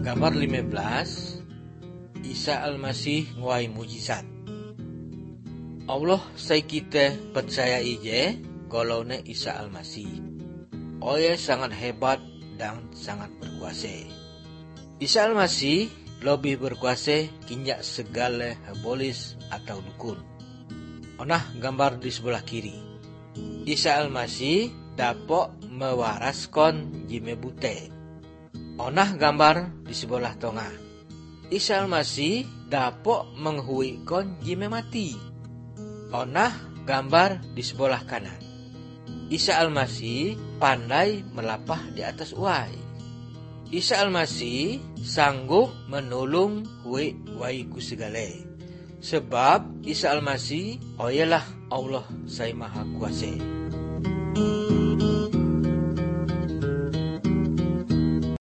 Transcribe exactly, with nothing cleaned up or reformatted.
Gambar lima belas, Isa Al-Masih nguai mujizat. Allah sai kita percaya ije golone Isa Al-Masih. Oye sangat hebat dan sangat berkuasa. Isa Al-Masih lebih berkuasa kinjak segala bolis atau dukun. Onah gambar di sebelah kiri. Isa Al-Masih dapat mewaraskan jime bute. Onah gambar di sebelah tengah. Isa Al-Masih dapat menghuikkan jime mati. Onah gambar di sebelah kanan. Isa Al-Masih pandai melapah di atas uai. Isa Al-Masih sanggup menolong hui waiku segala. Sebab Isa Al-Masih oyalah Allah Sai Maha Kuasa.